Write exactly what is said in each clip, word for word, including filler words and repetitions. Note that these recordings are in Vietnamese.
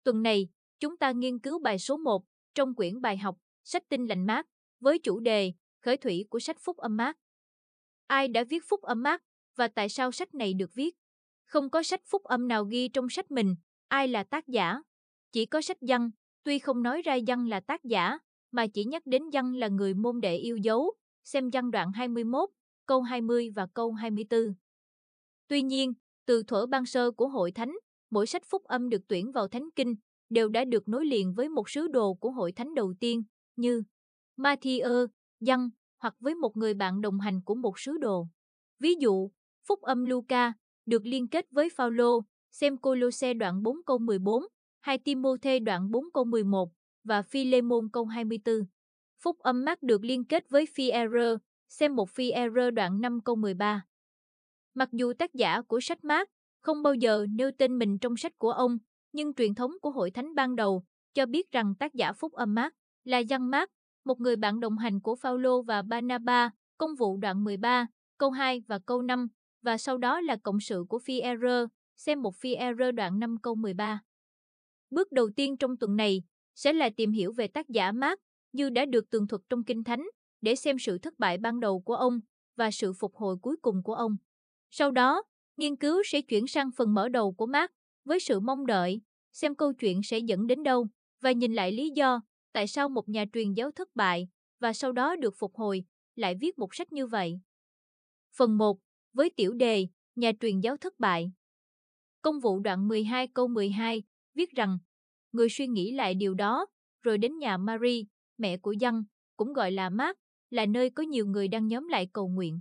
Tuần này, chúng ta nghiên cứu bài số một trong quyển bài học Sách Tinh Lành Mát với chủ đề Khởi thủy của sách Phúc Âm Mát. Ai đã viết Phúc Âm Mát và tại sao sách này được viết? Không có sách phúc âm nào ghi trong sách mình ai là tác giả. Chỉ có sách Giăng, tuy không nói ra Giăng là tác giả, mà chỉ nhắc đến Giăng là người môn đệ yêu dấu, xem Giăng đoạn hai mươi mốt, câu hai mươi và câu hai mươi tư. Tuy nhiên, từ thuở ban sơ của Hội Thánh, mỗi sách phúc âm được tuyển vào Thánh Kinh đều đã được nối liền với một sứ đồ của Hội Thánh đầu tiên, như Ma-thi-ơ, Giăng, hoặc với một người bạn đồng hành của một sứ đồ. Ví dụ, phúc âm Luca được liên kết với Phao-lô, xem Cô-lô-se đoạn bốn câu mười bốn, hai Ti-mô-thê đoạn bốn câu mười một và Phi-lê-môn câu hai mươi tư. Phúc âm Mác được liên kết với Phi-e-rơ, xem một Phi-e-rơ đoạn năm câu mười ba. Mặc dù tác giả của sách Mác không bao giờ nêu tên mình trong sách của ông, nhưng truyền thống của Hội Thánh ban đầu cho biết rằng tác giả phúc âm Mác là Giăng Mác, một người bạn đồng hành của Phao-lô và Ba-na-ba, công vụ đoạn mười ba, câu hai và câu năm, và sau đó là cộng sự của Phi-e-rơ, xem một Phi-e-rơ đoạn năm câu mười ba. Bước đầu tiên trong tuần này sẽ là tìm hiểu về tác giả Mác như đã được tường thuật trong Kinh Thánh, để xem sự thất bại ban đầu của ông và sự phục hồi cuối cùng của ông. Sau đó, nghiên cứu sẽ chuyển sang phần mở đầu của Mác với sự mong đợi, xem câu chuyện sẽ dẫn đến đâu, và nhìn lại lý do tại sao một nhà truyền giáo thất bại và sau đó được phục hồi lại viết một sách như vậy. Phần một, với tiểu đề Nhà truyền giáo thất bại. Công vụ đoạn mười hai câu mười hai viết rằng, người suy nghĩ lại điều đó, rồi đến nhà Mary, mẹ của Giăng, cũng gọi là Mác, là nơi có nhiều người đang nhóm lại cầu nguyện.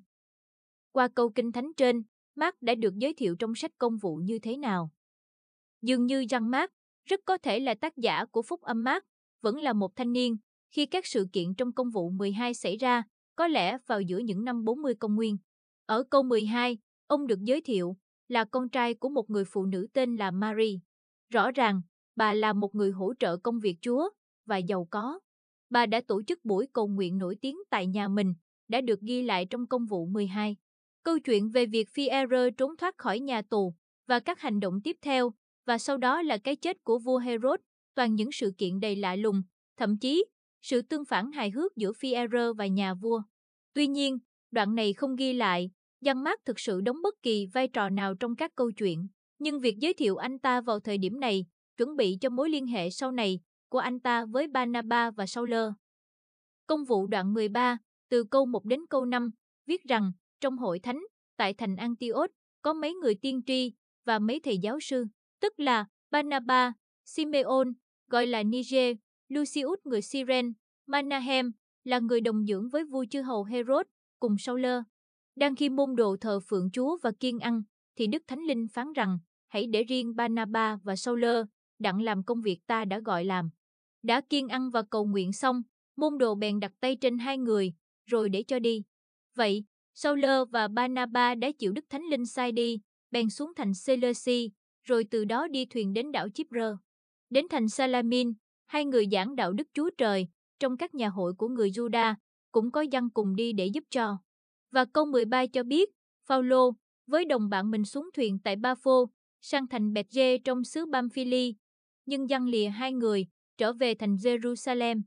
Qua câu Kinh Thánh trên, Mác đã được giới thiệu trong sách Công vụ như thế nào? Dường như Giăng Mác rất có thể là tác giả của phúc âm Mác, vẫn là một thanh niên khi các sự kiện trong Công vụ mười hai xảy ra, có lẽ vào giữa những năm bốn mươi công nguyên. Ở câu mười hai, ông được giới thiệu là con trai của một người phụ nữ tên là Mary. Rõ ràng, bà là một người hỗ trợ công việc Chúa và giàu có. Bà đã tổ chức buổi cầu nguyện nổi tiếng tại nhà mình, đã được ghi lại trong Công vụ mười hai. Câu chuyện về việc Phi-e-rơ trốn thoát khỏi nhà tù và các hành động tiếp theo, và sau đó là cái chết của vua Herod, toàn những sự kiện đầy lạ lùng, thậm chí sự tương phản hài hước giữa Phi-e-rơ và nhà vua. Tuy nhiên, đoạn này không ghi lại Giăng Mác thực sự đóng bất kỳ vai trò nào trong các câu chuyện, nhưng việc giới thiệu anh ta vào thời điểm này chuẩn bị cho mối liên hệ sau này của anh ta với Ba-na-ba và Sau-lơ. Công vụ đoạn mười ba, từ câu một đến câu năm, viết rằng trong hội thánh, tại thành Antioch, có mấy người tiên tri và mấy thầy giáo sư, tức là Ba-na-ba, Simeon, gọi là Niger, Lucius người Cyrene, Manahem, là người đồng dưỡng với vua chư hầu Herod, cùng Sau-lơ. Đang khi môn đồ thờ phượng Chúa và kiêng ăn, thì Đức Thánh Linh phán rằng, hãy để riêng Ba-na-ba và Sau-lơ đặng làm công việc ta đã gọi làm. Đã kiêng ăn và cầu nguyện xong, môn đồ bèn đặt tay trên hai người, rồi để cho đi. Vậy, Sau-lơ và Ba-na-ba đã chịu Đức Thánh Linh sai đi, bèn xuống thành Sê-lơ-si, rồi từ đó đi thuyền đến đảo Chip-rơ. Đến thành Sa-la-min, hai người giảng đạo Đức Chúa Trời, trong các nhà hội của người Giu-đa, cũng có Giăng cùng đi để giúp cho. Và câu mười ba cho biết, Phao-lô với đồng bạn mình xuống thuyền tại Ba-phô, sang thành Bẹt-giê trong xứ Bam-phi-li, nhưng Giăng lìa hai người, trở về thành Giê-ru-sa-lem.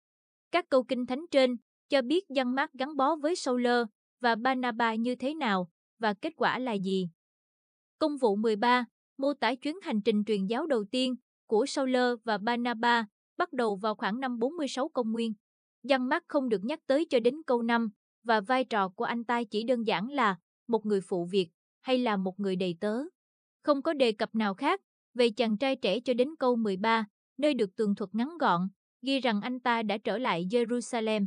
Các câu Kinh Thánh trên cho biết Giăng Mác gắn bó với Sau-lơ và Ba-na-ba như thế nào, và kết quả là gì. Công vụ mười ba mô tả chuyến hành trình truyền giáo đầu tiên của Sau-lơ và Ba-na-ba, bắt đầu vào khoảng năm bốn mươi sáu công nguyên. Giăng Mác không được nhắc tới cho đến câu năm, và vai trò của anh ta chỉ đơn giản là một người phụ việc hay là một người đầy tớ. Không có đề cập nào khác về chàng trai trẻ cho đến câu mười ba, nơi được tường thuật ngắn gọn, ghi rằng anh ta đã trở lại Jerusalem.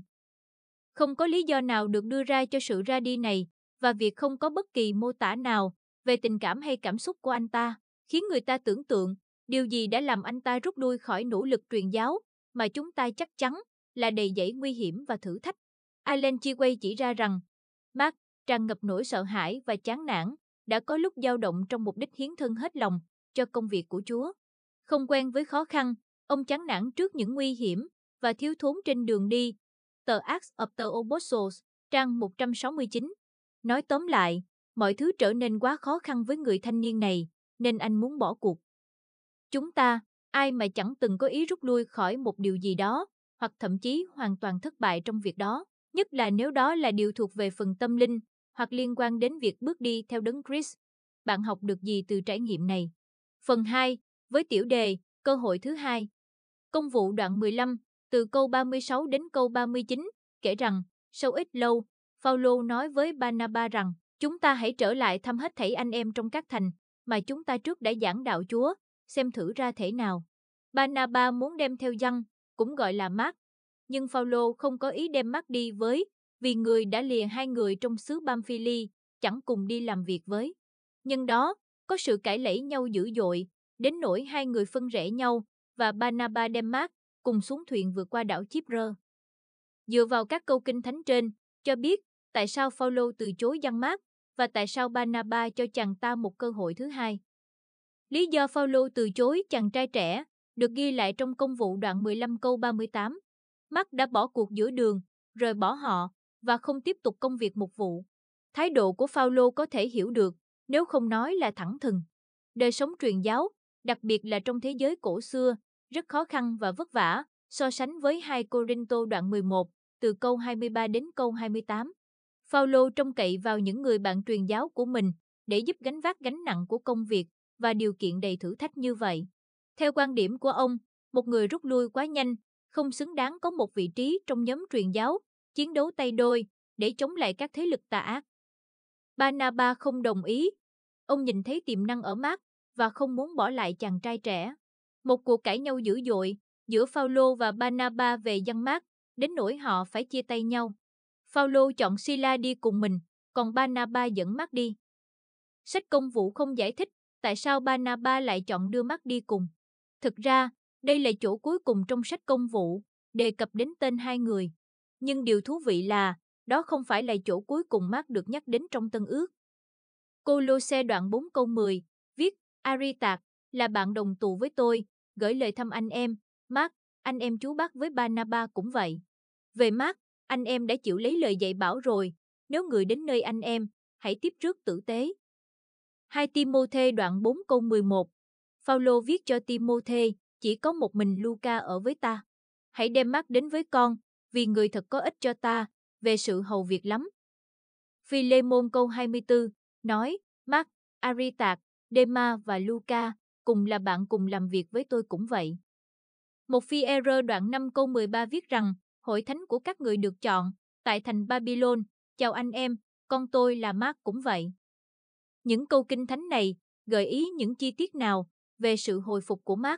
Không có lý do nào được đưa ra cho sự ra đi này, và việc không có bất kỳ mô tả nào về tình cảm hay cảm xúc của anh ta, khiến người ta tưởng tượng điều gì đã làm anh ta rút lui khỏi nỗ lực truyền giáo, mà chúng ta chắc chắn là đầy dẫy nguy hiểm và thử thách. Ellen G. White chỉ ra rằng, Mác, tràn ngập nỗi sợ hãi và chán nản, đã có lúc dao động trong mục đích hiến thân hết lòng cho công việc của Chúa. Không quen với khó khăn, ông chán nản trước những nguy hiểm và thiếu thốn trên đường đi. Tờ Acts of the Apostles, trang một trăm sáu mươi chín. Nói tóm lại, mọi thứ trở nên quá khó khăn với người thanh niên này, nên anh muốn bỏ cuộc. Chúng ta, Ai mà chẳng từng có ý rút lui khỏi một điều gì đó, hoặc thậm chí hoàn toàn thất bại trong việc đó, nhất là nếu đó là điều thuộc về phần tâm linh, hoặc liên quan đến việc bước đi theo đấng Christ. Bạn học được gì từ trải nghiệm này? Phần hai, với tiểu đề, cơ hội thứ hai. Công vụ đoạn mười lăm, từ câu ba mươi sáu đến câu ba mươi chín, kể rằng, sau ít lâu, Phao-lô nói với Ba-na-ba rằng, chúng ta hãy trở lại thăm hết thảy anh em trong các thành, mà chúng ta trước đã giảng đạo Chúa, xem thử ra thể nào. Ba-na-ba muốn đem theo Giăng, cũng gọi là Mác, nhưng Phao-lô không có ý đem Mác đi với, vì người đã lìa hai người trong xứ Pam-phi-li, chẳng cùng đi làm việc với. Nhân đó, có sự cãi lẫy nhau dữ dội, đến nỗi hai người phân rẽ nhau, và Ba-na-ba đem Mác cùng xuống thuyền vượt qua đảo Chip-rơ. Dựa vào các câu kinh thánh trên, cho biết tại sao Phao-lô từ chối Giăng Mác và tại sao Ba-na-ba cho chàng ta một cơ hội thứ hai. Lý do Phao-lô từ chối chàng trai trẻ được ghi lại trong công vụ đoạn mười lăm câu ba mươi tám. Mác đã bỏ cuộc giữa đường, rời bỏ họ và không tiếp tục công việc mục vụ. Thái độ của Phao-lô có thể hiểu được, nếu không nói là thẳng thừng. Đời sống truyền giáo, đặc biệt là trong thế giới cổ xưa, rất khó khăn và vất vả, so sánh với hai Cô-rinh-tô đoạn mười một, từ câu hai mươi ba đến câu hai mươi tám. Phao-lô trông cậy vào những người bạn truyền giáo của mình để giúp gánh vác gánh nặng của công việc và điều kiện đầy thử thách như vậy. Theo quan điểm của ông, một người rút lui quá nhanh, không xứng đáng có một vị trí trong nhóm truyền giáo, chiến đấu tay đôi để chống lại các thế lực tà ác. Ba-na-ba không đồng ý. Ông nhìn thấy tiềm năng ở Mác và không muốn bỏ lại chàng trai trẻ. Một cuộc cãi nhau dữ dội giữa Phao-lô và Ba-na-ba về Giăng Mác, đến nỗi họ phải chia tay nhau. Phao-lô chọn Si-la đi cùng mình, còn Ba-na-ba dẫn Mác đi. Sách Công vụ không giải thích tại sao Ba-na-ba lại chọn đưa Mác đi cùng. Thực ra, đây là chỗ cuối cùng trong sách Công vụ, đề cập đến tên hai người. Nhưng điều thú vị là, đó không phải là chỗ cuối cùng Mác được nhắc đến trong Tân Ước. Cô-lô-se đoạn bốn câu mười, viết, Ari-tạc, là bạn đồng tù với tôi, gửi lời thăm anh em, Mác, anh em chú bác với Ba-na-ba cũng vậy. Về Mác, anh em đã chịu lấy lời dạy bảo rồi, nếu người đến nơi anh em, hãy tiếp rước tử tế. hai Ti-mô-thê đoạn bốn câu mười một, Phao-lô viết cho Ti-mô-thê, chỉ có một mình Luca ở với ta. Hãy đem Mác đến với con, vì người thật có ích cho ta, về sự hầu việc lắm. Phi-lê-môn câu hai mươi tư, nói, Mác, Ari-tạc, Đê-ma và Luca, cùng là bạn cùng làm việc với tôi cũng vậy. Một Phi-e-rơ đoạn năm câu mười ba viết rằng, hội thánh của các người được chọn, tại thành Babylon, chào anh em, con tôi là Mác cũng vậy. Những câu kinh thánh này gợi ý những chi tiết nào về sự hồi phục của Mác?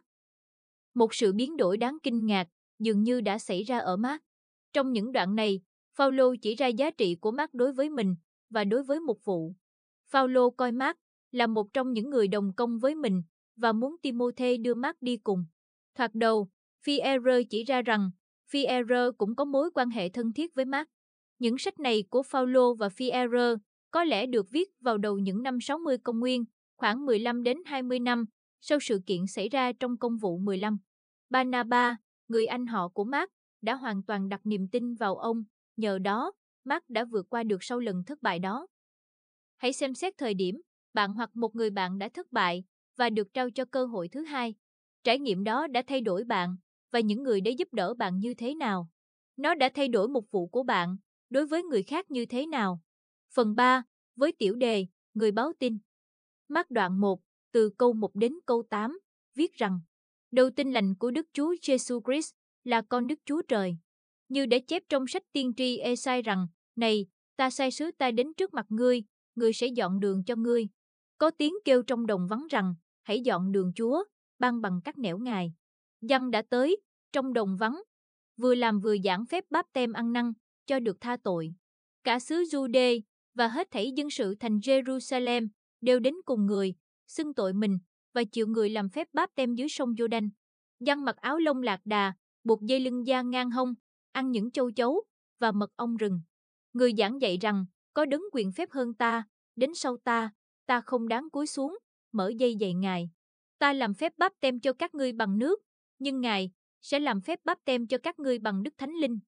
Một sự biến đổi đáng kinh ngạc dường như đã xảy ra ở Mác. Trong những đoạn này, Phao-lô chỉ ra giá trị của Mác đối với mình và đối với mục vụ. Phao-lô coi Mác là một trong những người đồng công với mình và muốn Ti-mô-thê đưa Mác đi cùng. Thoạt đầu, Phi-e-rơ chỉ ra rằng Phi-e-rơ cũng có mối quan hệ thân thiết với Mác. Những sách này của Phao-lô và Phi-e-rơ có lẽ được viết vào đầu những năm sáu mươi công nguyên, khoảng mười lăm đến hai mươi năm sau sự kiện xảy ra trong công vụ mười lăm. Ba-na-ba, người anh họ của Mác, đã hoàn toàn đặt niềm tin vào ông, nhờ đó, Mác đã vượt qua được sau lần thất bại đó. Hãy xem xét thời điểm, bạn hoặc một người bạn đã thất bại và được trao cho cơ hội thứ hai. Trải nghiệm đó đã thay đổi bạn và những người đã giúp đỡ bạn như thế nào? Nó đã thay đổi mục vụ của bạn đối với người khác như thế nào? Phần ba, với tiểu đề, người báo tin. Mác đoạn một, từ câu một đến câu tám, viết rằng, đầu tin lành của Đức Chúa Giêsu Christ là con Đức Chúa Trời. Như đã chép trong sách tiên tri Ê-sai rằng, này, ta sai sứ ta đến trước mặt ngươi, ngươi sẽ dọn đường cho ngươi. Có tiếng kêu trong đồng vắng rằng, hãy dọn đường Chúa, băng bằng các nẻo Ngài. Giăng đã tới, trong đồng vắng, vừa làm vừa giảng phép báp tem ăn năn, cho được tha tội. Cả xứ Giu-đê và hết thảy dân sự thành Jerusalem đều đến cùng người, xưng tội mình và chịu người làm phép báp tem dưới sông Giô-đanh. Giăng mặc áo lông lạc đà, buộc dây lưng da ngang hông, ăn những châu chấu và mật ong rừng. Người giảng dạy rằng, có đấng quyền phép hơn ta, đến sau ta, ta không đáng cúi xuống, mở dây dạy Ngài. Ta làm phép báp tem cho các ngươi bằng nước, nhưng Ngài sẽ làm phép báp tem cho các ngươi bằng Đức Thánh Linh.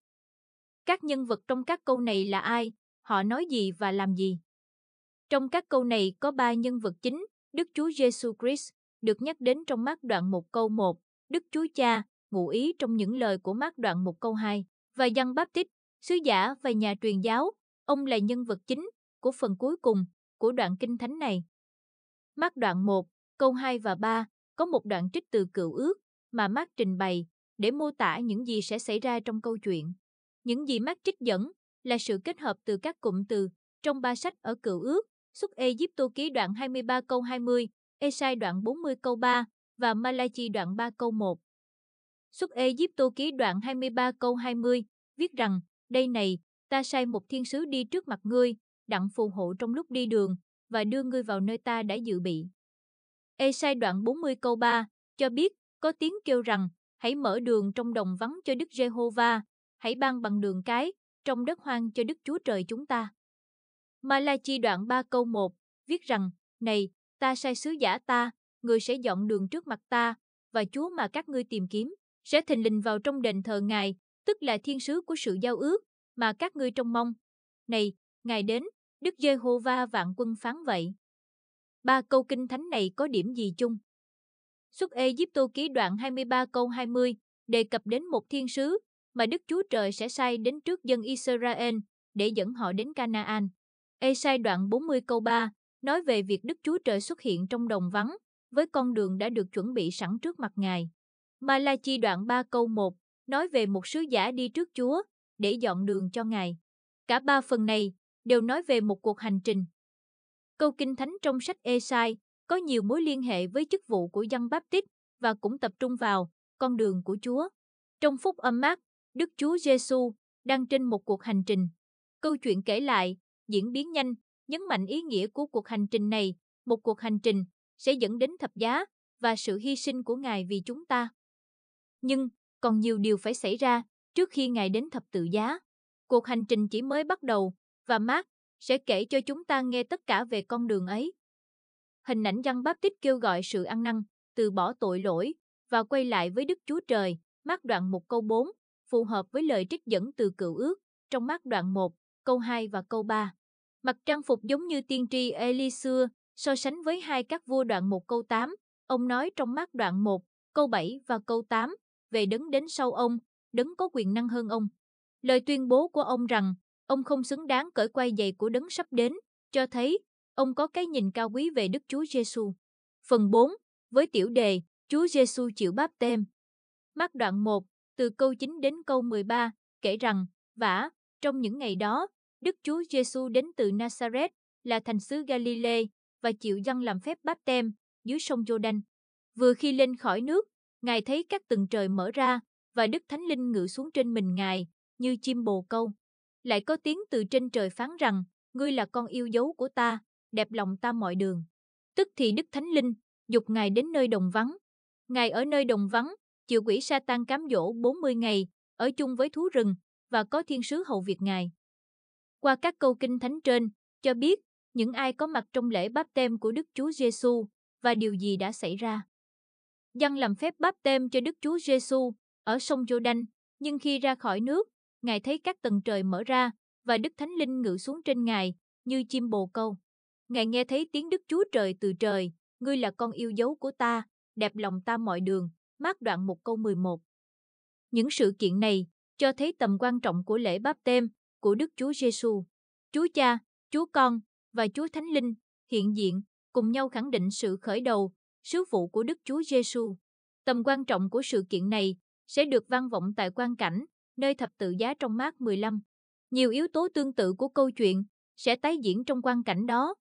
Các nhân vật trong các câu này là ai? Họ nói gì và làm gì? Trong các câu này có ba nhân vật chính, Đức Chúa Giêsu Christ được nhắc đến trong Mác đoạn một câu một, Đức Chúa Cha, ngụ ý trong những lời của Mác đoạn một câu hai, và Giăng Báp-tít, sứ giả và nhà truyền giáo, ông là nhân vật chính của phần cuối cùng của đoạn kinh thánh này. Mác đoạn một, câu hai và ba có một đoạn trích từ Cựu Ước mà Mác trình bày để mô tả những gì sẽ xảy ra trong câu chuyện. Những gì Mác trích dẫn là sự kết hợp từ các cụm từ trong ba sách ở Cựu Ước, Xuất Ê-díp-tô ký đoạn hai mươi ba câu hai mươi, Ê-sai đoạn bốn mươi câu ba và Ma-la-chi đoạn ba câu một. Xuất Ê-díp-tô ký đoạn hai mươi ba câu hai mươi viết rằng: đây này, ta sai một thiên sứ đi trước mặt ngươi, đặng phù hộ trong lúc đi đường và đưa ngươi vào nơi ta đã dự bị. Ê-sai đoạn bốn mươi câu ba cho biết có tiếng kêu rằng: hãy mở đường trong đồng vắng cho Đức Giê-hô-va, hãy ban bằng đường cái trong đất hoang cho Đức Chúa Trời chúng ta. Ma-la-chi đoạn ba câu một viết rằng: này, ta sai sứ giả ta, người sẽ dọn đường trước mặt ta, và Chúa mà các ngươi tìm kiếm sẽ thình lình vào trong đền thờ Ngài, tức là thiên sứ của sự giao ước mà các ngươi trông mong. Này, Ngài đến, Đức Giê-hô-va vạn quân phán vậy. Ba câu kinh thánh này có điểm gì chung? Xuất Ê-díp-tô ký đoạn hai mươi ba câu hai mươi đề cập đến một thiên sứ mà Đức Chúa Trời sẽ sai đến trước dân Israel để dẫn họ đến Ca-na-an. Ê-sai đoạn bốn mươi câu ba nói về việc Đức Chúa Trời xuất hiện trong đồng vắng với con đường đã được chuẩn bị sẵn trước mặt Ngài. Ma-la-chi đoạn ba câu một nói về một sứ giả đi trước Chúa để dọn đường cho Ngài. Cả ba phần này đều nói về một cuộc hành trình. Câu kinh thánh trong sách Ê-sai có nhiều mối liên hệ với chức vụ của Giăng Báp-tít và cũng tập trung vào con đường của Chúa. Trong phúc âm Mác, Đức Chúa Giê-xu đang trên một cuộc hành trình. Câu chuyện kể lại diễn biến nhanh, nhấn mạnh ý nghĩa của cuộc hành trình này, một cuộc hành trình sẽ dẫn đến thập giá và sự hy sinh của Ngài vì chúng ta. Nhưng còn nhiều điều phải xảy ra trước khi Ngài đến thập tự giá. Cuộc hành trình chỉ mới bắt đầu và Mác sẽ kể cho chúng ta nghe tất cả về con đường ấy. Hình ảnh Giăng Báp-tít kêu gọi sự ăn năn, từ bỏ tội lỗi và quay lại với Đức Chúa Trời, Mác đoạn một câu bốn, phù hợp với lời trích dẫn từ Cựu Ước trong Mác đoạn một, câu hai và câu ba. Mặc trang phục giống như tiên tri Ê-li xưa, so sánh với hai các vua đoạn một câu tám, ông nói trong Mác đoạn một, câu bảy và câu tám về đấng đến sau ông, đấng có quyền năng hơn ông. Lời tuyên bố của ông rằng ông không xứng đáng cởi quai giày của đấng sắp đến, cho thấy ông có cái nhìn cao quý về Đức Chúa Giê-xu. Phần bốn, với tiểu đề Chúa Giê-xu chịu báp têm. Mác đoạn một, từ câu chín đến câu mười ba, kể rằng: vả, trong những ngày đó, Đức Chúa Giê-xu đến từ Na-sa-rét, là thành xứ Ga-li-lê, và chịu Giăng làm phép báp têm dưới sông Giô-đanh. Vừa khi lên khỏi nước, Ngài thấy các tầng trời mở ra, và Đức Thánh Linh ngự xuống trên mình Ngài, như chim bồ câu. Lại có tiếng từ trên trời phán rằng: ngươi là con yêu dấu của ta, đẹp lòng ta mọi đường. Tức thì Đức Thánh Linh giục Ngài đến nơi đồng vắng. Ngài ở nơi đồng vắng, chịu quỷ Sa-tan cám dỗ bốn mươi ngày, ở chung với thú rừng, và có thiên sứ hầu việc Ngài. Qua các câu kinh thánh trên, cho biết những ai có mặt trong lễ báp têm của Đức Chúa Giê-xu và điều gì đã xảy ra. Giăng làm phép báp têm cho Đức Chúa Giê-xu ở sông Giô-đanh, nhưng khi ra khỏi nước, Ngài thấy các tầng trời mở ra, và Đức Thánh Linh ngự xuống trên Ngài, như chim bồ câu. Ngài nghe thấy tiếng Đức Chúa Trời từ trời: ngươi là con yêu dấu của ta, đẹp lòng ta mọi đường. Mác đoạn một câu mười một. Những sự kiện này cho thấy tầm quan trọng của lễ báp têm của Đức Chúa Giê-xu. Chúa Cha, Chúa Con và Chúa Thánh Linh hiện diện cùng nhau khẳng định sự khởi đầu, sứ vụ của Đức Chúa Giê-xu. Tầm quan trọng của sự kiện này sẽ được vang vọng tại quan cảnh nơi thập tự giá trong Mác mười lăm. Nhiều yếu tố tương tự của câu chuyện sẽ tái diễn trong quan cảnh đó.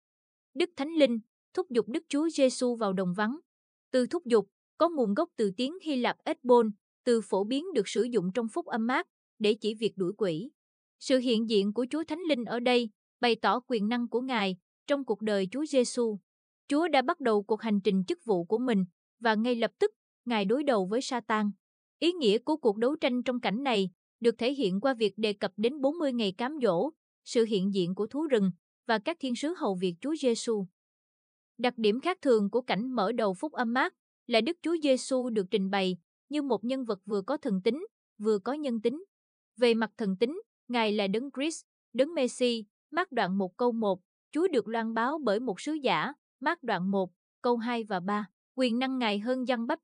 Đức Thánh Linh thúc giục Đức Chúa Giê-xu vào đồng vắng. Từ thúc giục có nguồn gốc từ tiếng Hy Lạp ethbon, từ phổ biến được sử dụng trong phúc âm Mác để chỉ việc đuổi quỷ. Sự hiện diện của Chúa Thánh Linh ở đây bày tỏ quyền năng của Ngài trong cuộc đời Chúa Giê-xu. Chúa đã bắt đầu cuộc hành trình chức vụ của mình và ngay lập tức Ngài đối đầu với Sa-tan. Ý nghĩa của cuộc đấu tranh trong cảnh này được thể hiện qua việc đề cập đến bốn mươi ngày cám dỗ, sự hiện diện của thú rừng và các thiên sứ hầu việc Chúa Giê-xu. Đặc điểm khác thường của cảnh mở đầu phúc âm Mác là Đức Chúa Giê-xu được trình bày như một nhân vật vừa có thần tính, vừa có nhân tính. Về mặt thần tính, Ngài là Đấng Christ, Đấng Mê-si, Mác đoạn một câu một, Chúa được loan báo bởi một sứ giả, Mác đoạn một, câu hai và ba. Quyền năng Ngài hơn Giăng Báp-tít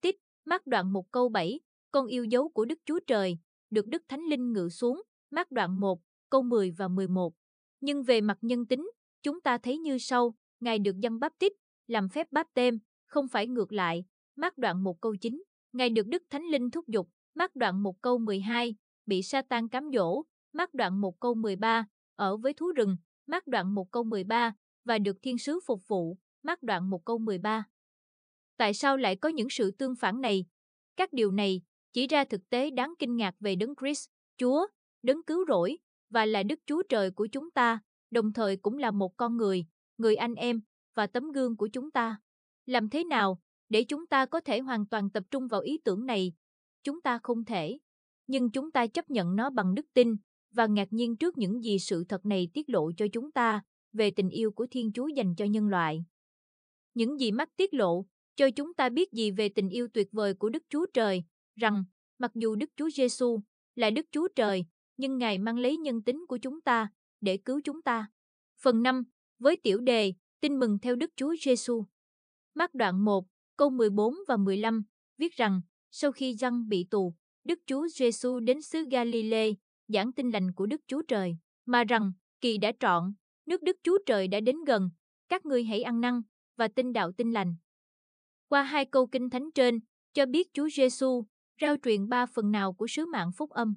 Mác đoạn một câu bảy, con yêu dấu của Đức Chúa Trời, được Đức Thánh Linh ngự xuống, Mác đoạn một, câu mười và mười một. Nhưng về mặt nhân tính, chúng ta thấy như sau, Ngài được Giăng Báp-tít, làm phép báp têm, không phải ngược lại, Mác đoạn một câu chín. Ngài được Đức Thánh Linh thúc giục, Mác đoạn một câu mười hai, bị Sa-tan cám dỗ, Mác đoạn một câu mười ba, ở với thú rừng, Mác đoạn một câu mười ba, và được thiên sứ phục vụ, Mác đoạn một câu mười ba. Tại sao lại có những sự tương phản này? Các điều này chỉ ra thực tế đáng kinh ngạc về Đấng Christ, Chúa, Đấng cứu rỗi, và là Đức Chúa Trời của chúng ta, đồng thời cũng là một con người, người anh em, và tấm gương của chúng ta. Làm thế nào để chúng ta có thể hoàn toàn tập trung vào ý tưởng này? Chúng ta không thể. Nhưng chúng ta chấp nhận nó bằng đức tin, và ngạc nhiên trước những gì sự thật này tiết lộ cho chúng ta về tình yêu của Thiên Chúa dành cho nhân loại. Những gì Mác tiết lộ cho chúng ta biết gì về tình yêu tuyệt vời của Đức Chúa Trời, rằng mặc dù Đức Chúa Giêsu là Đức Chúa Trời, nhưng Ngài mang lấy nhân tính của chúng ta để cứu chúng ta. Phần năm, với tiểu đề Tin mừng theo Đức Chúa Giêsu. Mác đoạn một, câu mười bốn và mười lăm viết rằng sau khi Giăng bị tù, Đức Chúa Giêsu đến xứ Galilee giảng tin lành của Đức Chúa Trời, mà rằng kỳ đã trọn, nước Đức Chúa Trời đã đến gần, các ngươi hãy ăn năn và tin đạo tin lành. Qua hai câu kinh thánh trên cho biết Chúa Giêsu rao truyền ba phần nào của sứ mạng phúc âm.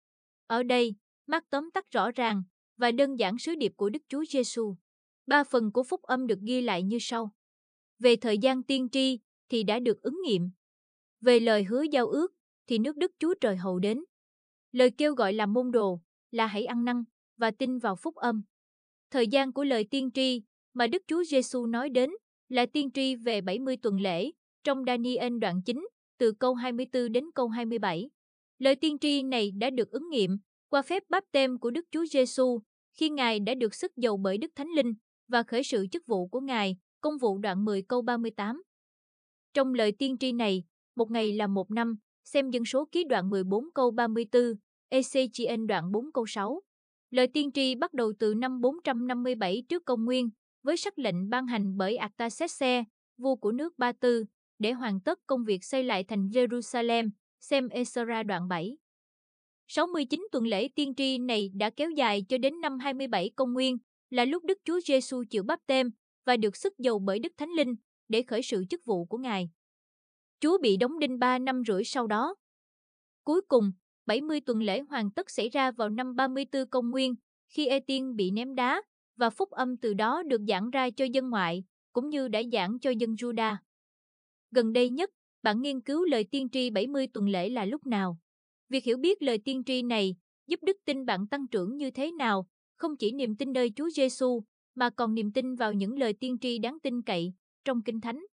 Ở đây, Mác tóm tắt rõ ràng và đơn giản sứ điệp của Đức Chúa Giêsu. Ba phần của phúc âm được ghi lại như sau. Về thời gian tiên tri thì đã được ứng nghiệm. Về lời hứa giao ước thì nước Đức Chúa Trời hầu đến. Lời kêu gọi làm môn đồ là hãy ăn năn và tin vào phúc âm. Thời gian của lời tiên tri mà Đức Chúa Giêsu nói đến là tiên tri về bảy mươi tuần lễ trong Daniel đoạn chín từ câu hai mươi tư đến câu hai mươi bảy. Lời tiên tri này đã được ứng nghiệm qua phép báp têm của Đức Chúa Giêsu khi Ngài đã được sức dầu bởi Đức Thánh Linh và khởi sự chức vụ của Ngài, Công vụ đoạn mười câu ba mươi tám. Trong lời tiên tri này, một ngày là một năm, xem Dân số ký đoạn mười bốn câu ba mươi tư, e xê giê en đoạn bốn câu sáu. Lời tiên tri bắt đầu từ năm bốn trăm năm mươi bảy trước công nguyên, với sắc lệnh ban hành bởi Artaxerxes, vua của nước Ba Tư, để hoàn tất công việc xây lại thành Jerusalem, xem Esra đoạn bảy. sáu mươi chín tuần lễ tiên tri này đã kéo dài cho đến năm hai mươi bảy công nguyên, là lúc Đức Chúa Giêsu chịu báp têm và được sức dầu bởi Đức Thánh Linh để khởi sự chức vụ của Ngài. Chúa bị đóng đinh ba năm rưỡi sau đó. Cuối cùng, bảy mươi tuần lễ hoàn tất xảy ra vào năm ba mươi tư công nguyên, khi Ê-tiên bị ném đá, và phúc âm từ đó được giảng ra cho dân ngoại, cũng như đã giảng cho dân Juda. Gần đây nhất, bạn nghiên cứu lời tiên tri bảy mươi tuần lễ là lúc nào? Việc hiểu biết lời tiên tri này giúp đức tin bạn tăng trưởng như thế nào, không chỉ niềm tin nơi Chúa Giêsu, mà còn niềm tin vào những lời tiên tri đáng tin cậy trong Kinh Thánh.